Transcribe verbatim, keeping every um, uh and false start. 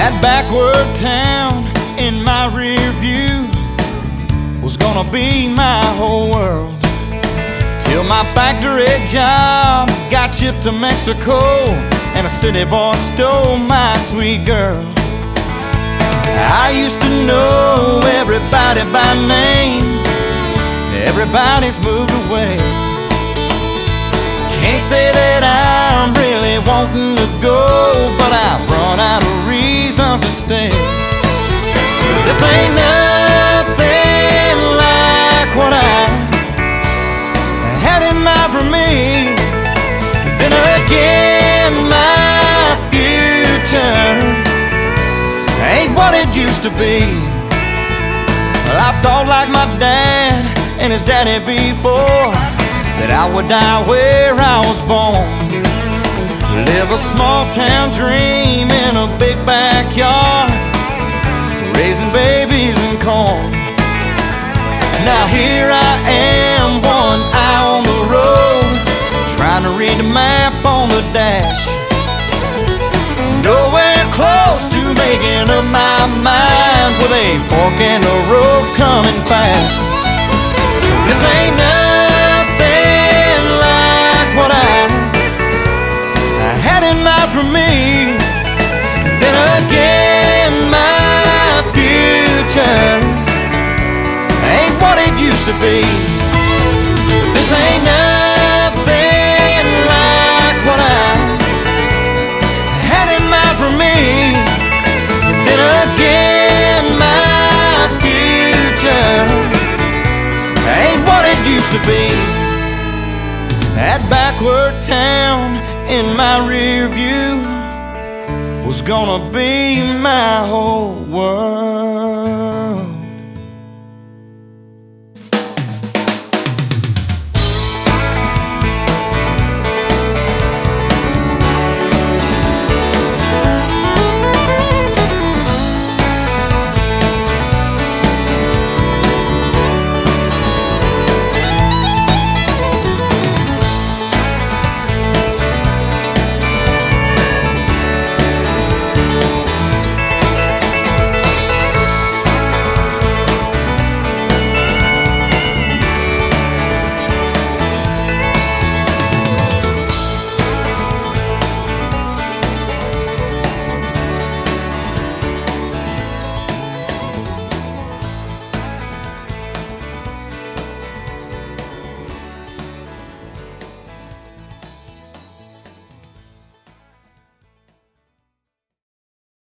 That backward town in my rear view was gonna be my whole world, till my factory job got shipped to Mexico and a city boy stole my sweet girl. I used to know everybody by name, everybody's moved away. Can't say that I'm really wanting to go, but I've run out of reasons to stay. This ain't nothing like what I had in mind for me. Then again, my future ain't what it used to be. Well, I thought like my dad and his daddy before, that I would die where I was born, live a small town dream in a big backyard, raising babies and corn. Now here I am, one eye on the road, trying to read the map on the dash, nowhere close to making up my mind, with a fork in the road coming fast. This ain't nothing like what I, I had in mind for me. Then again, my future ain't what it used to be. This ain't nothing like what I had in mind for me. Then again, my future ain't what it used to be. That backward town in my rear view was gonna be my whole world.